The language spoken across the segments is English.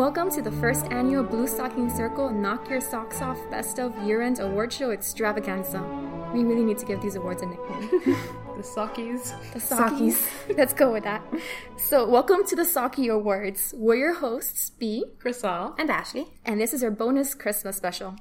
Welcome to the first annual Blue Stocking Circle Knock Your Socks Off Best of Year-End Award Show Extravaganza. We really need to give these awards a nickname. The Sockies. The Sockies. Let's go with that. So, welcome to the Socky Awards. We're your hosts, B, Crystal, and Ashley. And this is our bonus Christmas special.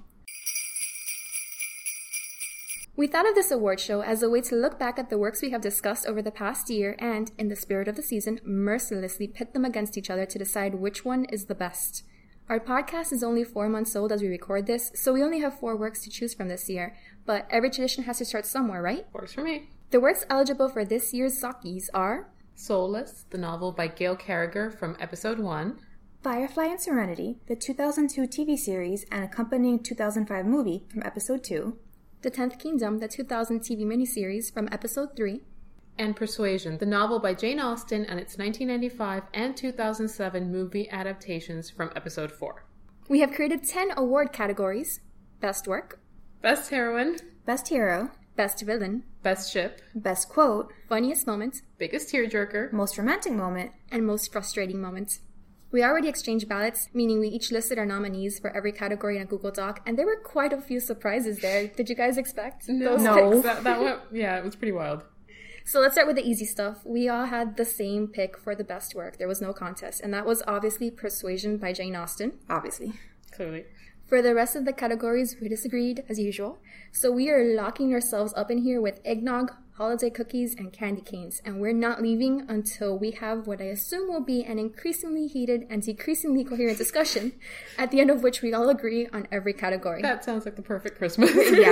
We thought of this award show as a way to look back at the works we have discussed over the past year and, in the spirit of the season, mercilessly pit them against each other to decide which one is the best. Our podcast is only 4 months old as we record this, so we only have 4 works to choose from this year. But every tradition has to start somewhere, right? Works for me. The works eligible for this year's Sockies are Soulless, the novel by Gail Carriger from episode 1. Firefly and Serenity, the 2002 TV series and accompanying 2005 movie from episode 2. The 10th Kingdom, the 2000 TV miniseries from episode 3. And Persuasion, the novel by Jane Austen and its 1995 and 2007 movie adaptations from episode 4. We have created 10 award categories: Best Work, Best Heroine, Best Hero, Best Villain, Best Ship, Best Quote, Funniest Moment, Biggest Tearjerker, Most Romantic Moment, and Most Frustrating Moment. We already exchanged ballots, meaning we each listed our nominees for every category in a Google Doc, and there were quite a few surprises there. Did you guys expect those picks? That went, yeah, it was pretty wild. So let's start with the easy stuff. We all had the same pick for the best work. There was no contest, and that was obviously Persuasion by Jane Austen. Obviously. Clearly. For the rest of the categories, we disagreed, as usual. So we are locking ourselves up in here with eggnog, holiday cookies, and candy canes. And we're not leaving until we have what I assume will be an increasingly heated and decreasingly coherent discussion, at the end of which we all agree on every category. That sounds like the perfect Christmas. Yeah.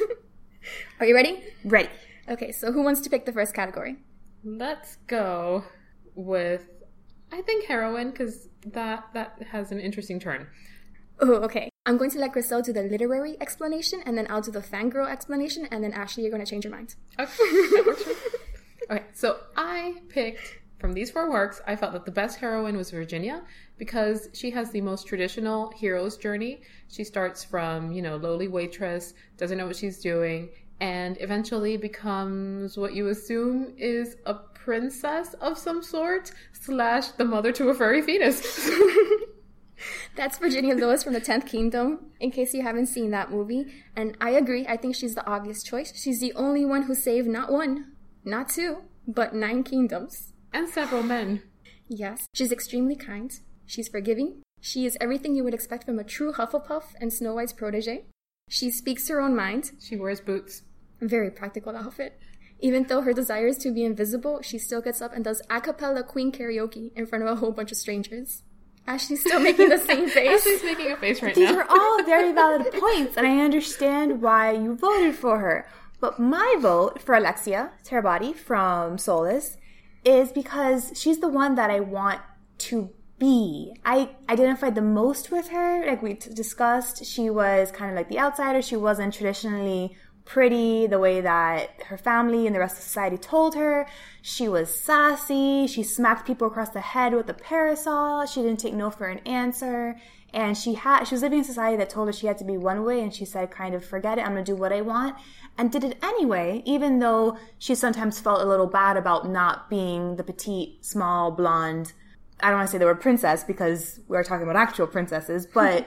Are you ready? Ready. Okay, so who wants to pick the first category? Let's go with, I think, heroine, because that has an interesting turn. Oh, okay. I'm going to let Crystal do the literary explanation, and then I'll do the fangirl explanation, and then Ashley, you're going to change your mind. Okay, that works for me. Okay, so I picked, from these 4 works, I felt that the best heroine was Virginia, because she has the most traditional hero's journey. She starts from, lowly waitress, doesn't know what she's doing, and eventually becomes what you assume is a princess of some sort, / the mother to a furry fetus. That's Virginia Lewis from the 10th Kingdom, in case you haven't seen that movie. And I agree, I think she's the obvious choice. She's the only one who saved not 1, not 2, but 9 kingdoms. And several men. Yes. She's extremely kind. She's forgiving. She is everything you would expect from a true Hufflepuff and Snow White's protege. She speaks her own mind. She wears boots. Very practical outfit. Even though her desire is to be invisible, she still gets up and does a cappella Queen karaoke in front of a whole bunch of strangers. Ashley's still making the same face. Ashley's making a face right These now. are all very valid points, and I understand why you voted for her. But my vote for Alexia Terabody from Soulless is because she's the one that I want to be. I identified the most with her. Like we discussed, she was kind of like the outsider. She wasn't traditionally pretty the way that her family and the rest of society told her. She was sassy. She smacked people across the head with a parasol. She didn't take no for an answer. And she was living in a society that told her she had to be one way, and she said, kind of, forget it, I'm going to do what I want, and did it anyway, even though she sometimes felt a little bad about not being the petite, small, blonde, I don't want to say the word princess because we're talking about actual princesses, but,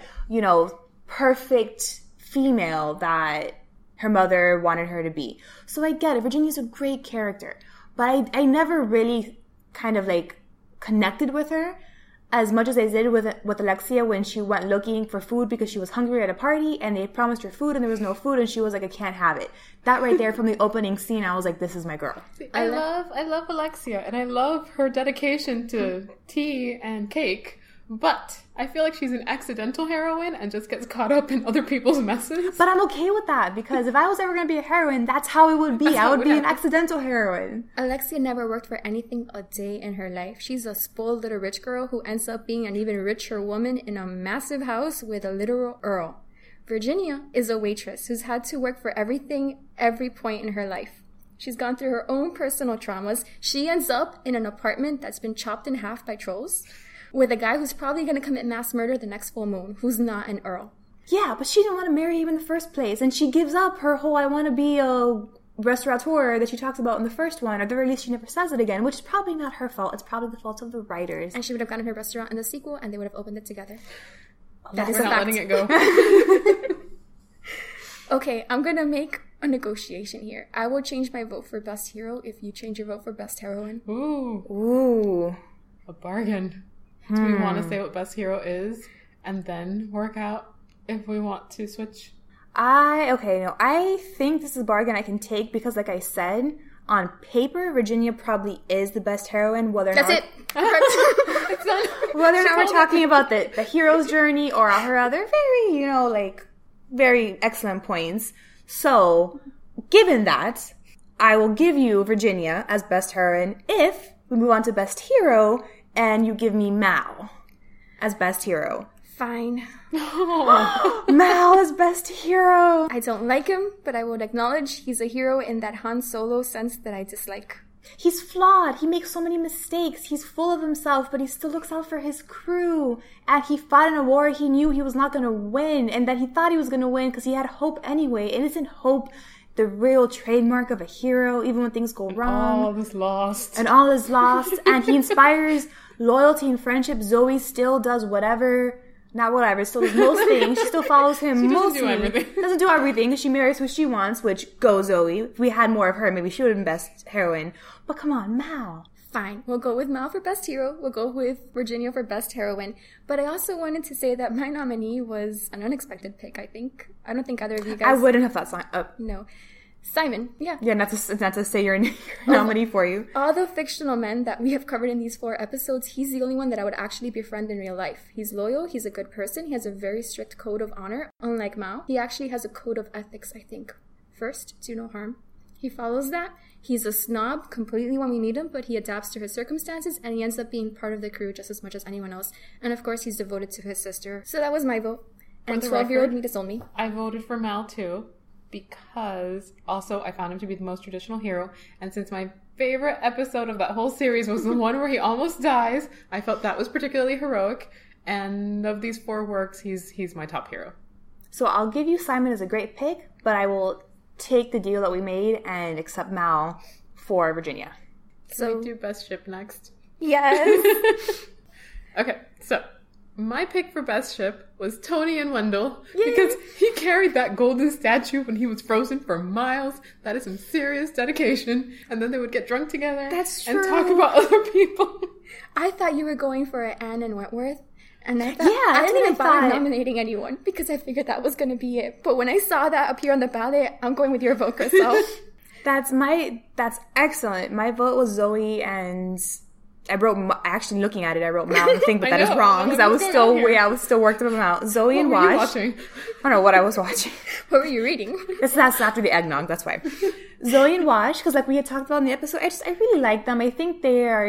perfect female that her mother wanted her to be. So I get it. Virginia's a great character. But I never really kind of connected with her as much as I did with Alexia when she went looking for food because she was hungry at a party and they promised her food and there was no food and she was like, I can't have it. That right there from the opening scene, I was like, this is my girl. I love Alexia and I love her dedication to tea and cake. But I feel like she's an accidental heroine and just gets caught up in other people's messes. But I'm okay with that because if I was ever going to be a heroine, that's how it would be. I would be an accidental heroine. Alexia never worked for anything a day in her life. She's a spoiled little rich girl who ends up being an even richer woman in a massive house with a literal earl. Virginia is a waitress who's had to work for everything, every point in her life. She's gone through her own personal traumas. She ends up in an apartment that's been chopped in half by trolls, with a guy who's probably going to commit mass murder the next full moon, who's not an earl. Yeah, but she didn't want to marry him in the first place, and she gives up her whole I want to be a restaurateur that she talks about in the first one, or at the very least she never says it again, which is probably not her fault. It's probably the fault of the writers. And she would have gotten her restaurant in the sequel, and they would have opened it together. That is We're a not fact. letting it go. Okay, I'm gonna make a negotiation here. I will change my vote for best hero if you change your vote for best heroine. Ooh, Ooh. a bargain. Do we want to say what best hero is and then work out if we want to switch? I think this is a bargain I can take because, like I said, on paper, Virginia probably is the best heroine. Whether or That's not, it. It's not. Whether or not we're talking about the hero's journey or her other very excellent points. So, given that, I will give you Virginia as best heroine if we move on to best hero and you give me Mal as best hero. Fine. Mal as best hero. I don't like him, but I would acknowledge he's a hero in that Han Solo sense that I dislike. He's flawed. He makes so many mistakes. He's full of himself, but he still looks out for his crew. And he fought in a war he knew he was not going to win, and that he thought he was going to win because he had hope anyway. And isn't hope the real trademark of a hero, even when things go wrong? All is lost. And all is lost. And he inspires loyalty and friendship. Zoe still does whatever. Not whatever, still does most things. She still follows him She doesn't mostly. do everything. Doesn't do everything. She marries who she wants, which go Zoe. If we had more of her, maybe she would have been best heroine. But come on, Mal. Fine, we'll go with Mal for best hero. We'll go with Virginia for best heroine. But I also wanted to say that my nominee was an unexpected pick, I think. I don't think either of you guys... I wouldn't have thought No. Simon, yeah. Yeah, not to say your nominee for you. All the fictional men that we have covered in these 4 episodes, he's the only one that I would actually befriend in real life. He's loyal, he's a good person, he has a very strict code of honor. Unlike Mao, he actually has a code of ethics, I think. First, do no harm. He follows that. He's a snob completely when we meet him, but he adapts to his circumstances, and he ends up being part of the crew just as much as anyone else. And of course, he's devoted to his sister. So that was my vote. And the 12-year-old record, me disowned me. I voted for Mal too, because also I found him to be the most traditional hero, and since my favorite episode of that whole series was the one where he almost dies, I felt that was particularly heroic, and of these 4 works, he's my top hero. So I'll give you Simon as a great pick, but I will take the deal that we made and accept Mal for Virginia. So we do best ship next. Yes. Okay, so my pick for best ship was Tony and Wendell, because he carried that golden statue when he was frozen for miles. That is some serious dedication. And then they would get drunk together. That's and true. talk about other people. I thought you were going for Anne and Wentworth. And I thought, Yeah, I that's didn't even what I bother thought. nominating anyone because I figured that was going to be it. But when I saw that appear on the ballot, I'm going with your vote, Crystal. That's excellent. My vote was Zoe, and actually looking at it, I wrote Mal and think, but I that is know. wrong because I was What's going on here? I was still worked up about Zoe and What were you Wash. watching? I don't know what I was watching. What were you reading? That's after the eggnog, that's why. Zoe and Wash, because like we had talked about in the episode, I really like them. I think they're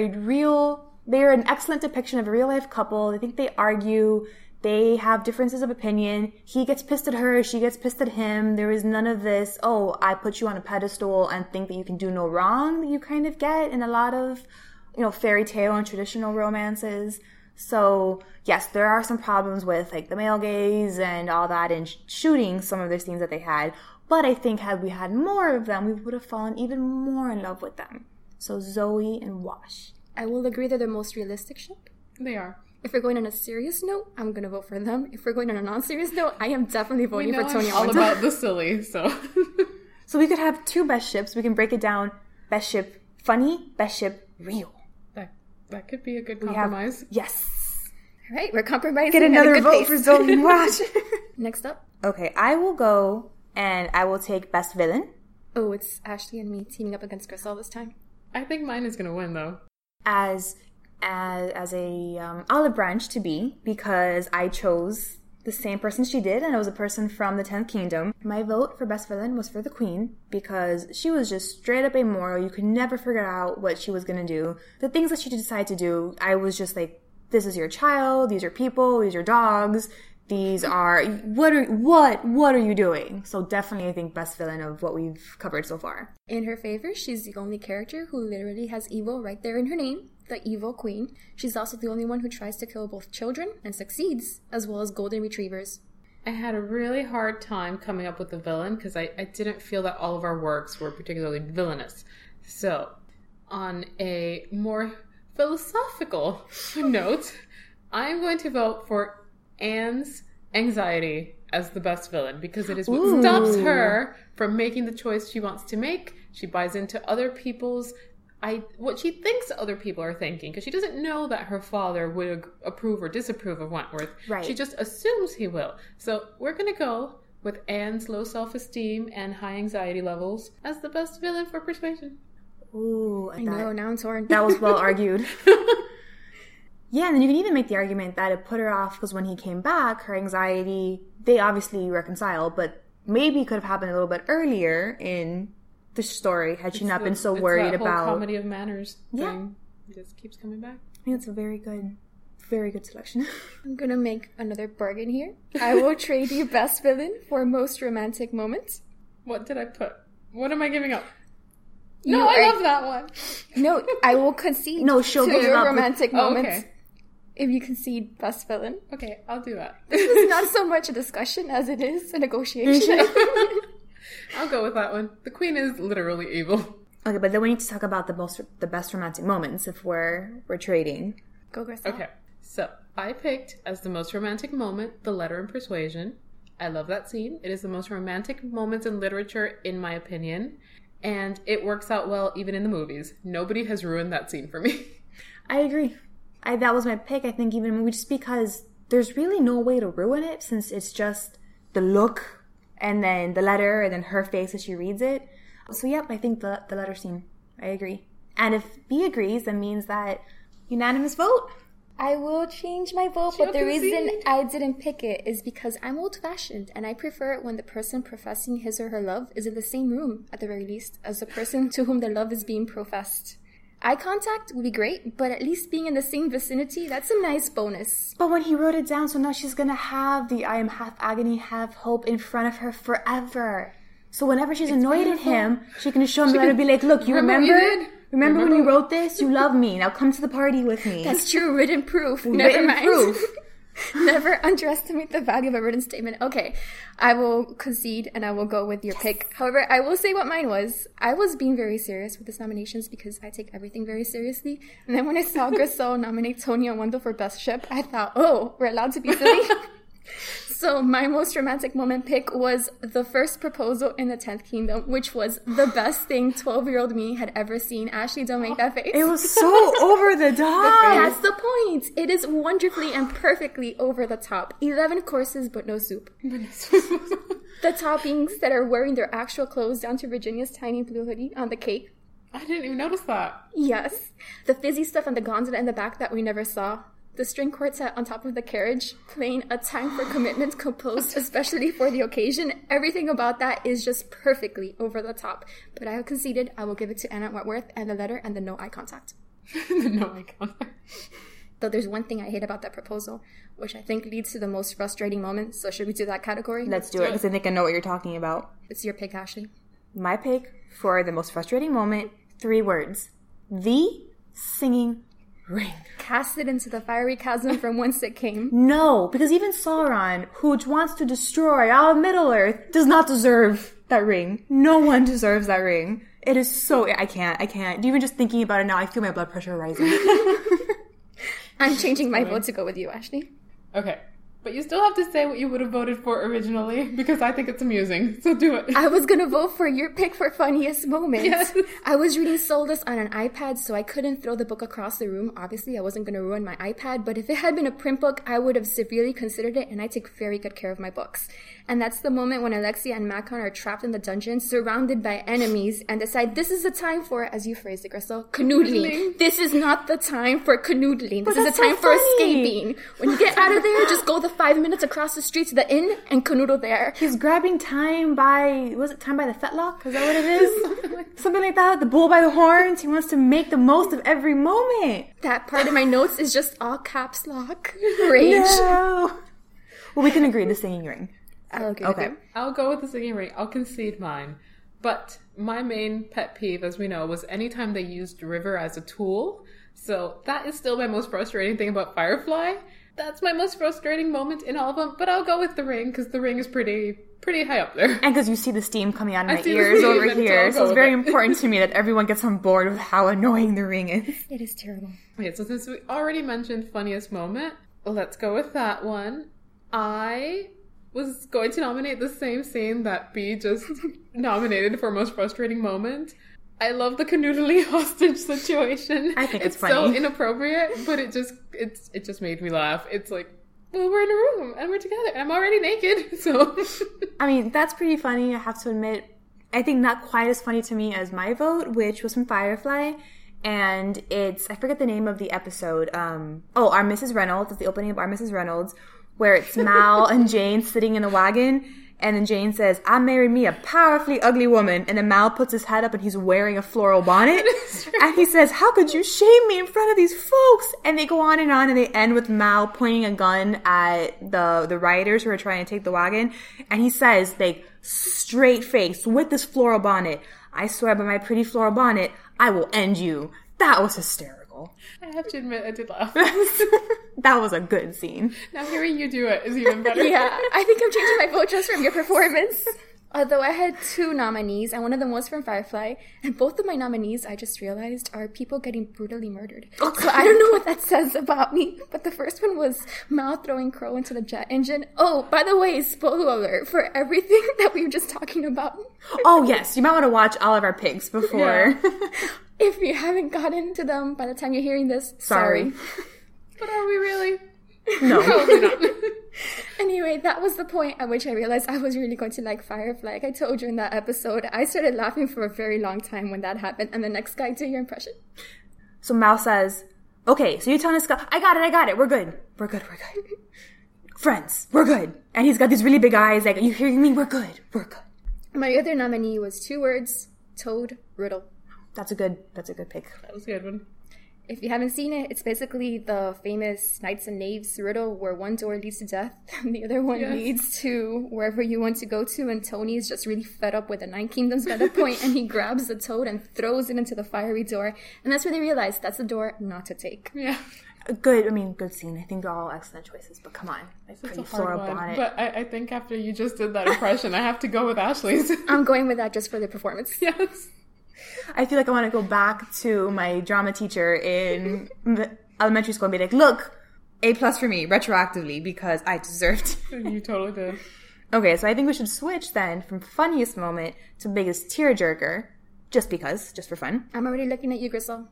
an excellent depiction of a real life couple. I think they argue. They have differences of opinion. He gets pissed at her. She gets pissed at him. There is none of this, oh, I put you on a pedestal and think that you can do no wrong that you kind of get in a lot of, fairy tale and traditional romances. So, yes, there are some problems with like the male gaze and all that and shooting some of the scenes that they had. But I think had we had more of them, we would have fallen even more in love with them. So Zoe and Wash. I will agree they're the most realistic ship. They are. If we're going on a serious note, I'm going to vote for them. If we're going on a non-serious note, I am definitely We voting know for Tony I'm all Wendell. about the silly, so. So we could have 2 best ships. We can break it down. Best ship funny, best ship real. That could be a good We have- compromise. Yes. All right, we're compromising Get at a another good vote pace. for Zoe and Wash. Next up. Okay, I will go and I will take best villain Oh, it's Ashley and me teaming up against Crystal this time. I think mine is going to win, though. as a olive branch to be, because I chose the same person she did, and it was a person from the 10th Kingdom. My vote for best villain was for the Queen, because she was just straight up amoral. You could never figure out what she was going to do. The things that she decided to do, I was just like, this is your child, these are people, these are dogs, these are, what are you doing? So definitely I think best villain of what we've covered so far. In her favor, she's the only character who literally has evil right there in her name, the Evil Queen. She's also the only one who tries to kill both children and succeeds, as well as golden retrievers. I had a really hard time coming up with a villain because I didn't feel that all of our works were particularly villainous. So, on a more philosophical note, I'm going to vote for Anne's anxiety as the best villain because it is what stops her from making the choice she wants to make. She buys into other people's what she thinks other people are thinking because she doesn't know that her father would approve or disapprove of Wentworth. Right. She just assumes he will. So we're going to go with Anne's low self-esteem and high anxiety levels as the best villain for Persuasion. Ooh, I know, now I'm torn. That was well argued. Yeah, and then you can even make the argument that it put her off because when he came back, her anxiety, they obviously reconciled, but maybe could have happened a little bit earlier in the story had she not been so worried that whole about comedy of manners thing. Yeah. It just keeps coming back. I think that's a very good selection. I'm gonna make another bargain here. I will trade you best villain for most romantic moment. What did I put? What am I giving up? You No, I are- love that one. No, I will concede No, she'll to give your up. romantic Oh, moments okay. if you concede best villain. Okay, I'll do that. This is not so much a discussion as it is a negotiation. I'll go with that one. The queen is literally evil. Okay, but then we need to talk about the best romantic moments if we're trading. Go, Crystal. Okay, so I picked as the most romantic moment the letter in Persuasion. I love that scene. It is the most romantic moments in literature, in my opinion. And it works out well even in the movies. Nobody has ruined that scene for me. I agree. That was my pick, I think, even in the movie, just because there's really no way to ruin it since it's just the look and then the letter and then her face as she reads it. So, yep, I think the letter scene. I agree. And if B agrees, that means that unanimous vote. I will change my vote, She'll but the reason concede. I didn't pick it is because I'm old-fashioned, and I prefer it when the person professing his or her love is in the same room, at the very least, as the person to whom the love is being professed. Eye contact would be great, but at least being in the same vicinity, that's a nice bonus. But when he wrote it down, so now she's going to have the I am half agony, half hope in front of her forever. So whenever she's annoyed at him, she can just show him the letter and be like, look, you Remember what you did? Remember when Remember you wrote this? You love me. Now come to the party with me. That's true, written proof. Never Written mind. proof. Never underestimate the value of a written statement. Okay, I will concede and I will go with your pick. However, I will say what mine was. I was being very serious with this nominations because I take everything very seriously. And then when I saw Grisel nominate Tony and Wendell for Best Ship, I thought, oh, we're allowed to be silly? So my most romantic moment pick was the first proposal in the 10th Kingdom, which was the best thing 12-year-old me had ever seen. Ashley, don't make that face. It was so over the top. That's the point. It is wonderfully and perfectly over the top. 11 courses, but no soup. The toppings that are wearing their actual clothes down to Virginia's tiny blue hoodie on the cake. I didn't even notice that. Yes. The fizzy stuff and the gondola in the back that we never saw. The string quartet on top of the carriage, playing A Time for Commitment composed especially for the occasion. Everything about that is just perfectly over the top. But I have conceded I will give it to Anna Wentworth and the letter and the no eye contact. No eye contact. Though there's one thing I hate about that proposal, which I think leads to the most frustrating moment. So should we do that category? Let's do it, because I think I know what you're talking about. It's your pick, Ashley. My pick for the most frustrating moment, 3 words. The singing ring. Cast it into the fiery chasm from whence it came. No, because even Sauron, who wants to destroy all of Middle-earth, does not deserve that ring. No one deserves that ring. It is so... I can't. Even just thinking about it now, I feel my blood pressure rising. I'm changing my vote to go with you, Ashley. Okay. But you still have to say what you would have voted for originally, because I think it's amusing. So do it. I was gonna vote for your pick for funniest moments. Yes. I was reading Soulless on an iPad, so I couldn't throw the book across the room. Obviously, I wasn't gonna ruin my iPad, but if it had been a print book, I would have severely considered it, and I take very good care of my books. And that's the moment when Alexia and Macon are trapped in the dungeon, surrounded by enemies, and decide this is the time for, as you phrased it, Grisel, canoodling. This is not the time for canoodling. This is the that's time so for funny. escaping. When you get out of there, just go the 5 minutes across the street to the inn and canoodle there. He's grabbing time by... Was it time by the fetlock? Is that what it is? Something like that. The bull by the horns. He wants to make the most of every moment. That part of my notes is just all caps lock. Rage. No. Well, we can agree. The singing ring. I'll agree Okay. with you. I'll go with the singing ring. I'll concede mine. But my main pet peeve, as we know, was anytime they used River as a tool. So that is still my most frustrating thing about Firefly. That's my most frustrating moment in all of them, but I'll go with the ring because the ring is pretty high up there. And because you see the steam coming out of my ears over here, so it's very important to me that everyone gets on board with how annoying the ring is. It is terrible. Okay, so since we already mentioned funniest moment, let's go with that one. I was going to nominate the same scene that B just nominated for most frustrating moment. I love the canoodling hostage situation. I think it's funny. So inappropriate, but it just made me laugh. It's like, well, we're in a room and we're together. I'm already naked, so. I mean, that's pretty funny. I have to admit, I think not quite as funny to me as my vote, which was from Firefly. And it's, I forget the name of the episode. Our Mrs. Reynolds. It's the opening of Our Mrs. Reynolds, where it's Mal and Jane sitting in the wagon. And then Jane says, I married me a powerfully ugly woman. And then Mal puts his head up and he's wearing a floral bonnet. And he says, how could you shame me in front of these folks? And they go on and they end with Mal pointing a gun at the rioters who are trying to take the wagon. And he says, like, straight face, with this floral bonnet, I swear by my pretty floral bonnet, I will end you. That was hysterical. I have to admit, I did laugh. That was a good scene. Now hearing you do it is even better. Yeah, I think I'm changing my vote just from your performance. Although I had 2 nominees, and one of them was from Firefly, and both of my nominees, I just realized, are people getting brutally murdered. So I don't know what that says about me, but the first one was Mal throwing Crow into the jet engine. Oh, by the way, spoiler alert for everything that we were just talking about. Oh, yes, you might want to watch all of our picks before. Yeah. If you haven't gotten to them by the time you're hearing this, sorry. But are we really? No. Probably not. Anyway, that was the point at which I realized I was really going to like Firefly. Like I told you in that episode, I started laughing for a very long time when that happened. And the next guy, do your impression. So Mal says, okay, so you're telling us, I got it, we're good. Friends, we're good. And he's got these really big eyes, like, are you hearing me? We're good. My other nominee was 2 words, Toad Riddle. That's a good pick. That was a good one. If you haven't seen it, it's basically the famous Knights and Knaves riddle where one door leads to death and the other one leads to wherever you want to go to. And Tony's just really fed up with the 9 Kingdoms by that point, and he grabs the toad and throws it into the fiery door. And that's where they realize that's the door not to take. Yeah. Good scene. I think they're all excellent choices, but come on. It's a hard one. Bonnet. But I think after you just did that impression, I have to go with Ashley's. I'm going with that just for the performance. Yes. I feel like I want to go back to my drama teacher in elementary school and be like, look, A+ for me, retroactively, because I deserved it. You totally did. Okay, so I think we should switch then from funniest moment to biggest tearjerker, just for fun. I'm already looking at you, Grisel.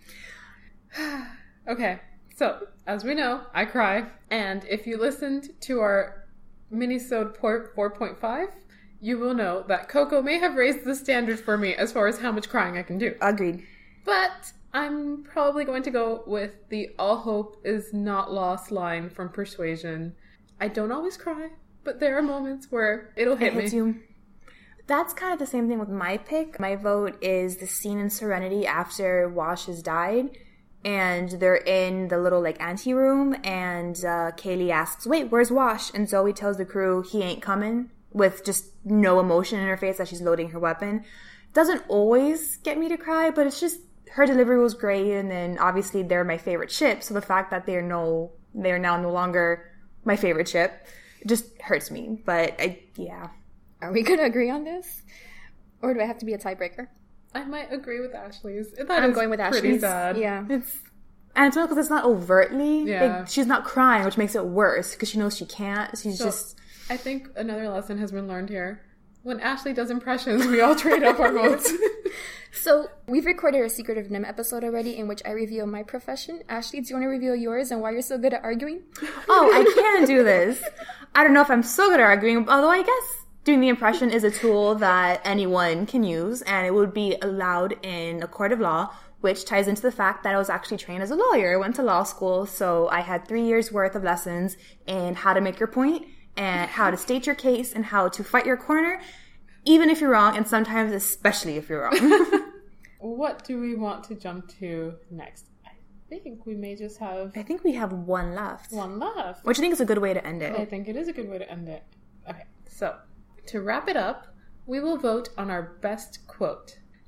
Okay, so, as we know, I cry, and if you listened to our mini-sode 4.5, you will know that Coco may have raised the standard for me as far as how much crying I can do. Agreed. But I'm probably going to go with the all hope is not lost line from Persuasion. I don't always cry, but there are moments where it'll hit me. You. That's kind of the same thing with my pick. My vote is the scene in Serenity after Wash has died. And they're in the little, ante room, and Kaylee asks, wait, where's Wash? And Zoe tells the crew he ain't coming, with just no emotion in her face as she's loading her weapon. Doesn't always get me to cry, but it's just, her delivery was great, and then obviously they're my favorite ship, so the fact that they're now no longer my favorite ship just hurts me. But, yeah. Are we going to agree on this? Or do I have to be a tiebreaker? I might agree with Ashley's. I'm going with Ashley's. Pretty sad. Yeah. And it's not because it's not overtly. Yeah. She's not crying, which makes it worse, because she knows she can't. I think another lesson has been learned here. When Ashley does impressions, we all trade up our votes. So, we've recorded a Secret of NIM episode already in which I reveal my profession. Ashley, do you want to reveal yours and why you're so good at arguing? Oh, I can do this. I don't know if I'm so good at arguing, although I guess doing the impression is a tool that anyone can use, and it would be allowed in a court of law, which ties into the fact that I was actually trained as a lawyer. I went to law school, so I had 3 years worth of lessons in how to make your point, and how to state your case, and how to fight your corner, even if you're wrong, and sometimes especially if you're wrong. What do we want to jump to next? I think we may just have... I think we have one left. One left. Which I think is a good way to end it. I think it is a good way to end it. Okay, so to wrap it up, we will vote on our best quote.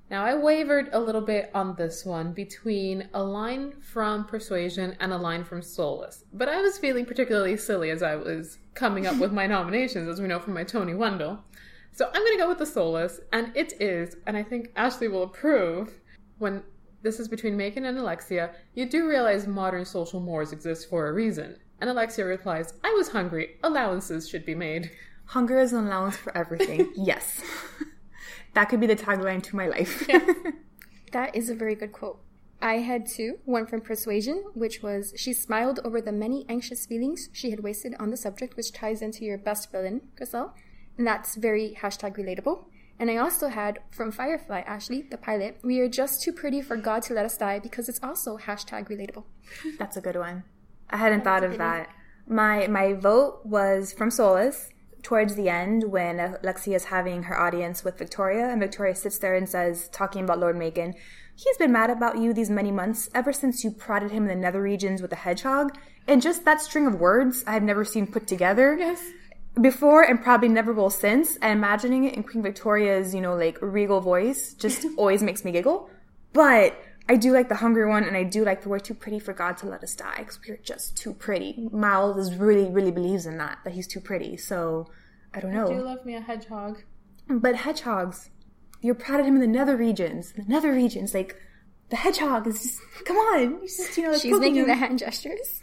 Now, I wavered a little bit on this one between a line from Persuasion and a line from Soulless. But I was feeling particularly silly as I was coming up with my nominations, as we know from my Tony Wendell. So I'm going to go with the Soulless, and it is, and I think Ashley will approve, when this is between Macon and Alexia, you do realize modern social mores exist for a reason. And Alexia replies, I was hungry. Allowances should be made. Hunger is an allowance for everything. Yes. That could be the tagline to my life. Yeah. That is a very good quote. I had two. One from Persuasion, which was, she smiled over the many anxious feelings she had wasted on the subject, which ties into your best villain, Griselle. And that's very #relatable. And I also had from Firefly, Ashley, the pilot, we are just too pretty for God to let us die, because it's also #relatable. That's a good one. I hadn't thought of that. My vote was from Soulless. Towards the end, when Alexia is having her audience with Victoria, and Victoria sits there and says, talking about Lord Macon, he's been mad about you these many months, ever since you prodded him in the nether regions with a hedgehog. And just that string of words I've never seen put together before, and probably never will since. And imagining it in Queen Victoria's, regal voice just always makes me giggle. But I do like the hungry one, and I do like the we're too pretty for God to let us die, because we're just too pretty. Miles really, really believes in that he's too pretty. So, I don't know. I do love me a hedgehog. But hedgehogs, you're proud of him in the nether regions. The hedgehog is just, come on. It's just, she's making the hand gestures.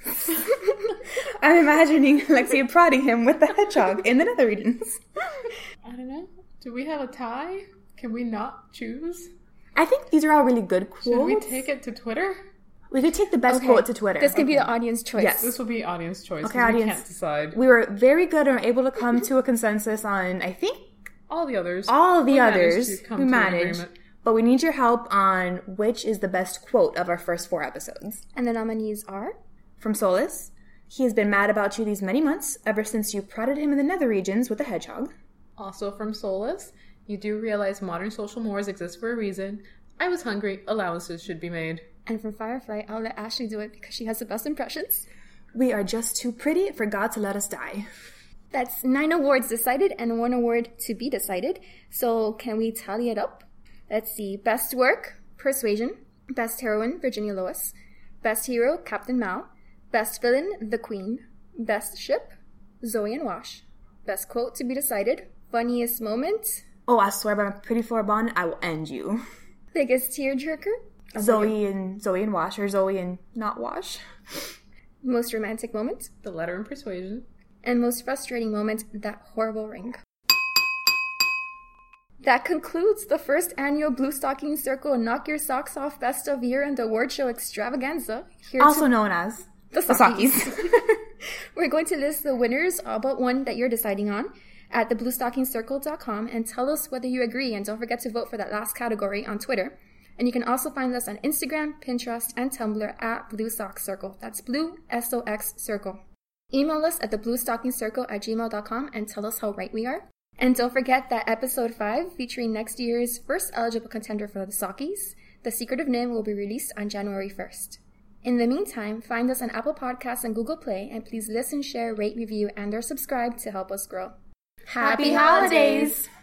I'm imagining Alexia prodding him with the hedgehog in the nether regions. I don't know. Do we have a tie? Can we not choose? I think these are all really good quotes. Should we take it to Twitter? We could take the best quote to Twitter. This could be the audience choice. Yes. This will be audience choice. Okay, audience. We can't decide. We were very good and were able to come to a consensus on, I think, all the others. We managed. But we need your help on which is the best quote of our first 4 episodes. And the nominees are? From Soulless, he has been mad about you these many months, ever since you prodded him in the nether regions with a hedgehog. Also from Soulless, you do realize modern social mores exist for a reason. I was hungry. Allowances should be made. And from Firefly, I'll let Ashley do it because she has the best impressions. We are just too pretty for God to let us die. That's 9 awards decided and 1 award to be decided. So can we tally it up? Let's see. Best work, Persuasion. Best heroine, Virginia Lois. Best hero, Captain Mal. Best villain, The Queen. Best ship, Zoe and Wash. Best quote to be decided, funniest moment. Oh, I swear by my pretty floor bond, I will end you. Biggest tearjerker, Zoe and Wash, or Zoe and not Wash. Most romantic moment, The letter in Persuasion. And most frustrating moment, that horrible ring. That concludes the first annual Blue Stocking Circle Knock Your Socks Off Best of Year and Award Show Extravaganza. Also known as the Sockies. We're going to list the winners, all but one that you're deciding on, at thebluestockingcircle.com, and tell us whether you agree, and don't forget to vote for that last category on Twitter. And you can also find us on Instagram, Pinterest, and Tumblr at Blue Sock Circle. That's Blue SOX Circle. Email us at thebluestockingcircle@gmail.com and tell us how right we are. And don't forget that episode 5, featuring next year's first eligible contender for the Sockies, The Secret of Nim, will be released on January 1st. In the meantime, find us on Apple Podcasts and Google Play, and please listen, share, rate, review, and or subscribe to help us grow. Happy holidays!